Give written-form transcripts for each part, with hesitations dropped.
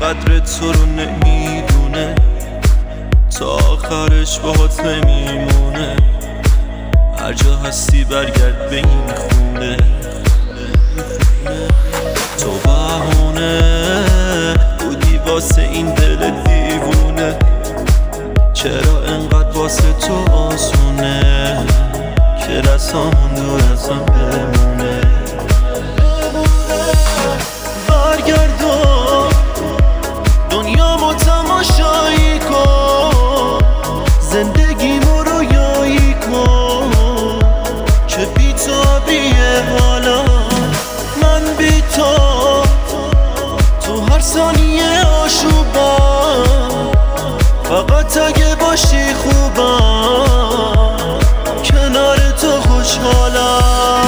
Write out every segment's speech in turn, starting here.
قدر تو رو نمیدونه، تا آخرش باهات نمیمونه. هر جا هستی برگرد به این خونه. تو بهونه بودی واسه این دل دیوونه، چرا انقدر واسه تو آسونه که دستامون دور ازم بمونه. برگردون دنیامو تماشایی کن، زندگیمو رویایی کن که بی تو آبیه حالا. من بی تو هر ثانیه آشوبم، فقط اگه باشی خوبم، کنار تو خوشحالم.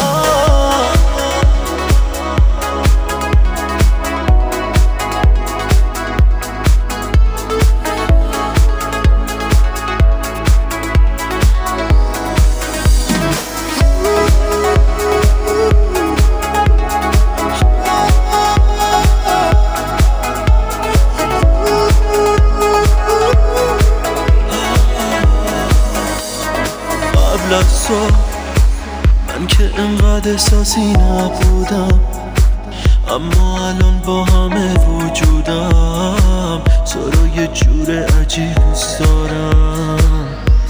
من که انقدر احساسی نبودم، اما الان با همه وجودم تو رو یه جور عجیب دوست دارم.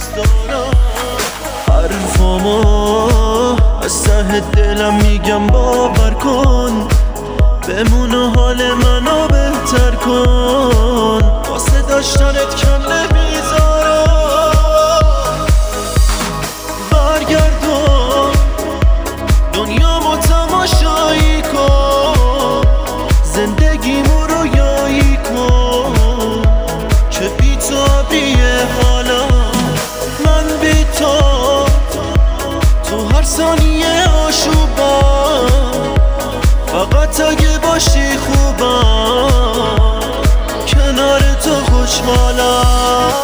حرفامو از ته دلم میگم باور کن، بمونه حال منو بهتر کن، واسه داشتنت کم نمیذارم. برگردون دنیامو تماشایی کن، زندگیمو رویایی کن که بی تو آبیه حالا. من بی تو هر ثانیه آشوبم، فقط اگه باشی خوبم، کنار تو خوشحالم.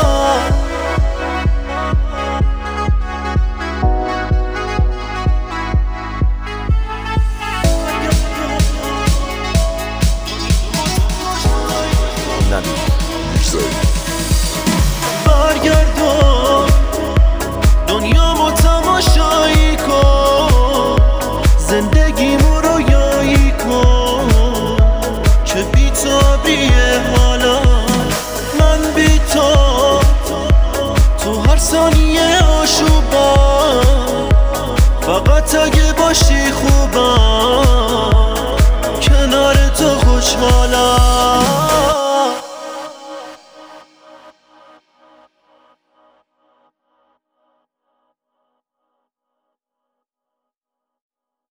برگردون دنیامو تماشایی کن، زندگیمو رویایی کن که بی تو آبیه حالا. من بی تو هر ثانیه آشوبم، فقط اگه باشی خوبم،